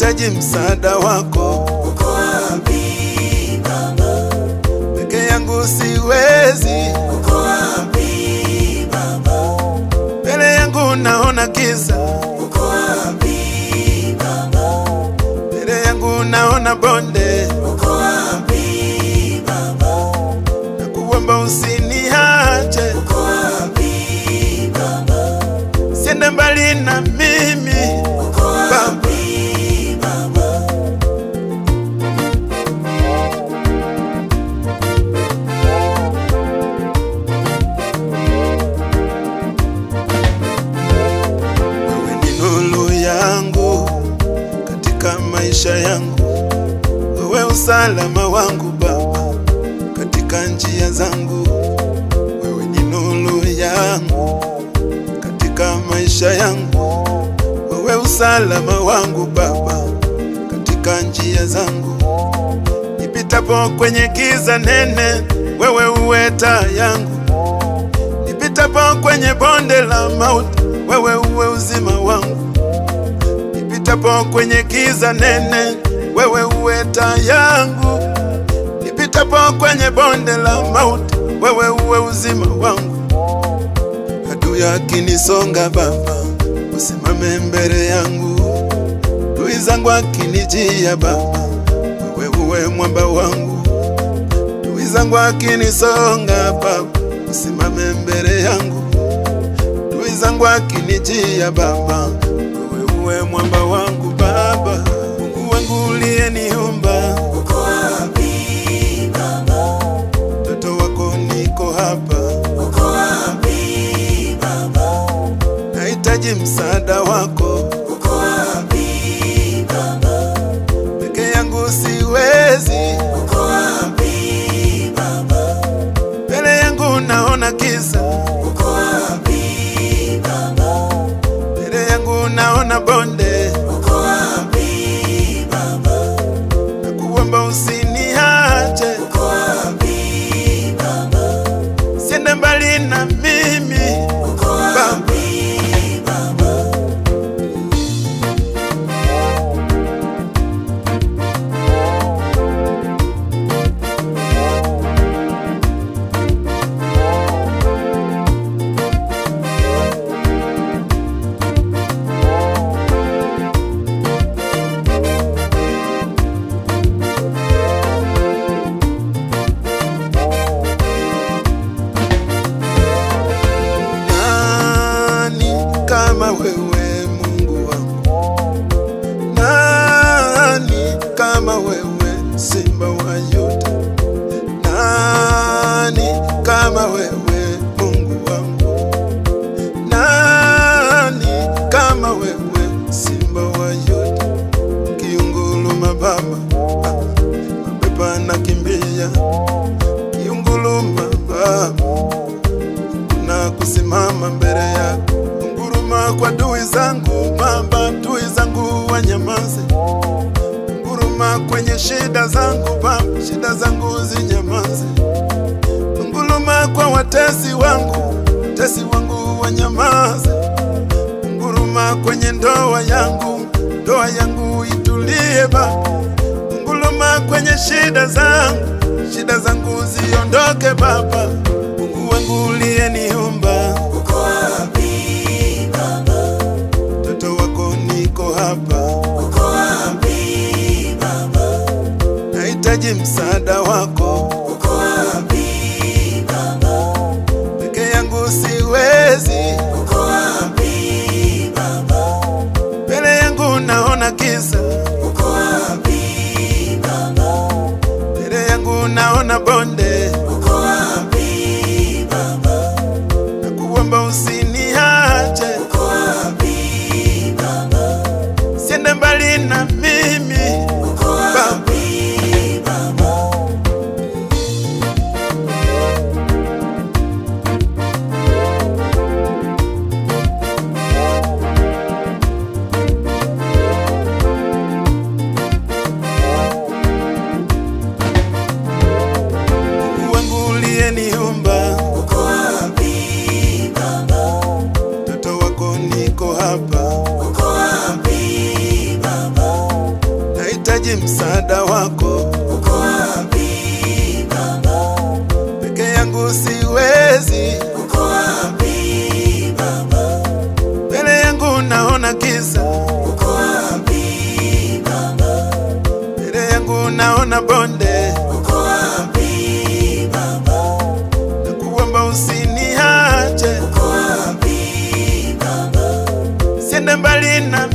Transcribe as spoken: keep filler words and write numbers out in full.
nahitaji msaada wako. Uko wapi Baba? Peke yangu siwezi. Uko wapi Baba? Mbele yangu naona giza. Uko wapi Baba? Mbele yangu naona bonde. Uko wapi Baba? Nakuomba usiniache. Uko wapi Baba? Siende mbali na mimi. Uko wapi Baba? Wewe ni nuru yangu katika maisha yangu. Wewe usalama wangu Baba katika njia zangu. Wewe ni nuru yangu katika maisha yangu. Wewe usalama wangu Baba katika njia zangu. Nipitapo kwenye giza nene, wewe uwe taa yangu. Nipitapo kwenye bonde la mauti, wewe uwe uzima wangu. Nipitapo kwenye giza nene, wewe uwe taa yangu. Nipitapo kwenye bonde la mauti, wewe uwe uzima wangu. Adui akinisonga Baba, usimame mbele yangu. Adui zangu akinijia Baba, wewe uwe mwamba wangu. Adui zangu akinisonga Baba, usimame mbele yangu. Adui zangu akinijia Baba, wewe uwe mwamba wangu Baba. Mungu wangu uliyeniumba. Uko wapi Baba? Mtoto wako niko hapa. Uko wapi Baba? Nahitaji msaada wako. Uko wapi Baba? Peke yangu siwezi. Uko wapi Baba? Mbele yangu naona giza. Uko wapi Baba? Mbele yangu naona bonde. Uko wapi Baba? Nakuomba usiniache. Uko wapi Baba? Siende mbali na mimi. Uko wapi Baba? Nani kama wewe Mungu wangu? Nani kama wewe Simba wa Yuda? Nani kama wewe Mungu wangu? Nani kama wewe Simba wa Yuda? Kiunguluma Baba, ah, mapepo yanakimbia. Kiunguluma Baba, na kusimama mbele yako. Nguruma kwa adui zangu Baba, adui zangu wanyamaze. Nguruma kwenye shida zangu Baba, shida zangu zinyamaze. Nguruma kwa watesi wangu, watesi wangu wanyamaze. Nguruma kwenye ndoa yangu, ndoa yangu itulie Baba. Nguruma kwenye shida zangu, shida zangu ziondoke Baba. Mungu wangu uliyeniumba. Uko wapi Baba? Mtoto wako niko hapa. Uko wapi Baba? Nahitaji msaada wako. Uko wapi Baba? Peke yangu siwezi. Uko wapi Baba? Mbele yangu naona giza. Uko wapi Baba? Mbele yangu naona bonde. Uko wapi Baba? Nakuomba usiniache. Uko wapi Baba? Siende mbali na mimi. Uko wapi Baba? Mungu wangu uliyeniumba. Uko wapi Baba? Mtoto wako niko hapa. Uko wapi Baba? nahitaji msaada wako. Uko wapi Baba? Peke yangu siwezi. Uko wapi Baba? Mbele yangu naona giza. Uko wapi Baba? Mbele yangu naona bonde. Uko wapi Baba? Nakuomba usiniache. Uko wapi Baba? Siende mbali na